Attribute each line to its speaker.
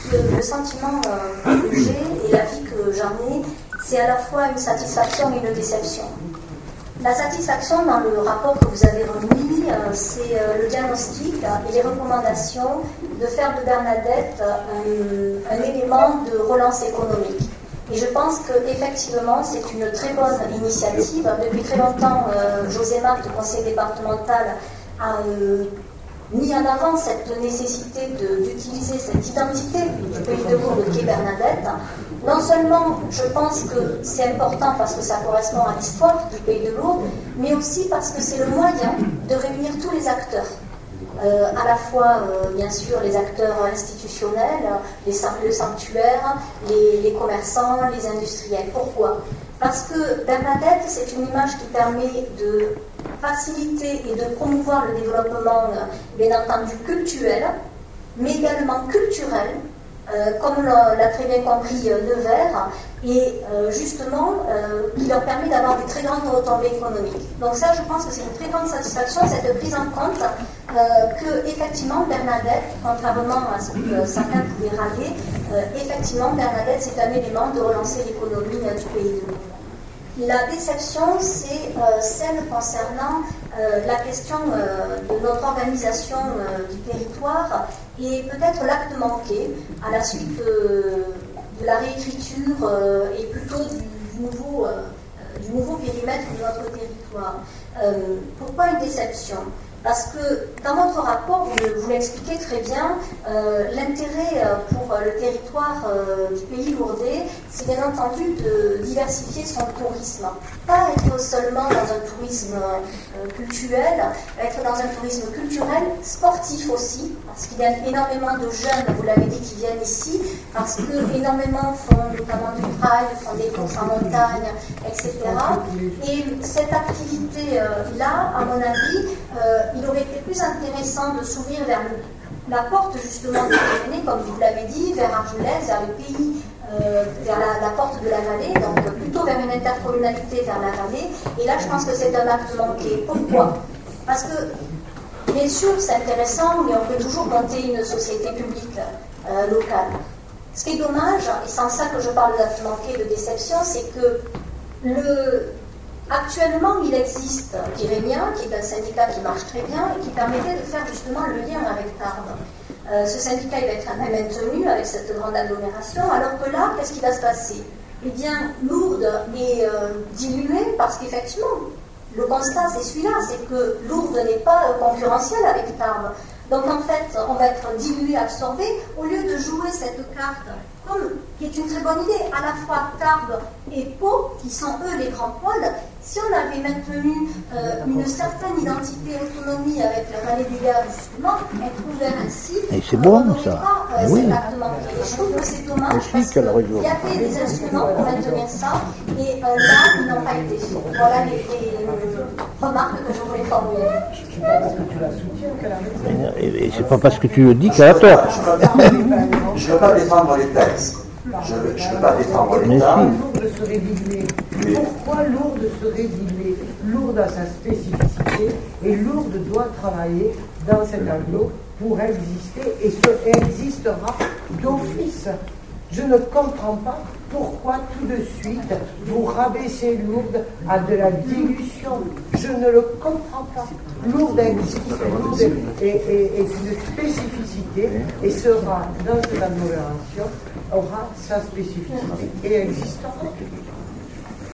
Speaker 1: le sentiment que j'ai et l'avis que j'en ai, c'est à la fois une satisfaction et une déception. La satisfaction dans le rapport que vous avez remis, c'est le diagnostic et les recommandations de faire de Bernadette un élément de relance économique. Et je pense qu'effectivement, c'est une très bonne initiative. Depuis très longtemps, José Marc, le conseil départemental, a mis en avant cette nécessité d'utiliser cette identité du pays de Lourdes qui est Bernadette. Non seulement je pense que c'est important parce que ça correspond à l'histoire du pays de Lourdes, mais aussi parce que c'est le moyen de réunir tous les acteurs. À la fois, bien sûr, les acteurs institutionnels, le sanctuaire, les commerçants, les industriels. Pourquoi ? Parce que Bernadette, c'est une image qui permet de faciliter et de promouvoir le développement, bien entendu, culturel, mais également culturel, comme l'a très bien compris Nevers, et justement, qui leur permet d'avoir des très grandes retombées économiques. Donc ça, je pense que c'est une très grande satisfaction, cette prise en compte que, effectivement, Bernadette, contrairement à ce que certains pouvaient râler, effectivement, Bernadette, c'est un élément de relancer l'économie du pays de Lourdes. La déception, c'est celle concernant la question de notre organisation du territoire et peut-être l'acte manqué à la suite de la réécriture et plutôt du nouveau périmètre de notre territoire. Pourquoi une déception ? Parce que dans votre rapport, vous l'expliquez très bien, l'intérêt pour le territoire du pays lourdais, c'est bien entendu de diversifier son tourisme. Pas être seulement dans un tourisme culturel, être dans un tourisme culturel, sportif aussi, parce qu'il y a énormément de jeunes, vous l'avez dit, qui viennent ici, parce que énormément font notamment du trail, font des courses en montagne, etc. Et cette activité-là, à mon avis, il aurait été plus intéressant de s'ouvrir vers la porte justement des Pyrénées, comme vous l'avez dit, vers Argelès, vers le pays, vers la porte de la vallée, donc plutôt vers une intercommunalité vers la vallée. Et là, je pense que c'est un acte manqué. Pourquoi ? Parce que, bien sûr, c'est intéressant, mais on peut toujours monter une société publique locale. Ce qui est dommage, et c'est en ça que je parle d'acte manqué, de déception, c'est que actuellement, il existe Pyrénéen, qui est un syndicat qui marche très bien et qui permettait de faire justement le lien avec Tarbes. Ce syndicat il va être maintenu avec cette grande agglomération, alors que là, qu'est-ce qui va se passer ? Eh bien, Lourdes est diluée parce qu'effectivement, le constat c'est celui-là, c'est que Lourdes n'est pas concurrentielle avec Tarbes. Donc en fait, on va être dilué, absorbé, au lieu de jouer cette carte qui est une très bonne idée, à la fois Tarbes et Pau, qui sont eux les grands pôles. Si on avait maintenu une certaine identité, autonomie avec la vallée des Gaves, justement, être ouvert ainsi,
Speaker 2: et c'est bon, ça.
Speaker 1: Pas cet acte manqué. Et je trouve que c'est dommage parce qu'il y avait des instruments pour maintenir ça, et là, ils n'ont pas été faits. Voilà les remarques que je voulais formuler.
Speaker 2: Et c'est pas parce que tu le dis qu'elle a tort.
Speaker 3: Je ne veux pas défendre les textes. Je ne veux pas défendre l'État.
Speaker 4: Lourdes serait diluée. Pourquoi Lourdes serait diluée ? Lourdes a sa spécificité et Lourdes doit travailler dans cet aglo pour exister et existera d'office. Je ne comprends pas pourquoi tout de suite vous rabaissez Lourdes à de la dilution. Je ne le comprends pas. Lourdes existe, Lourdes est une spécificité et sera dans cette agglomération, aura sa spécificité et existera.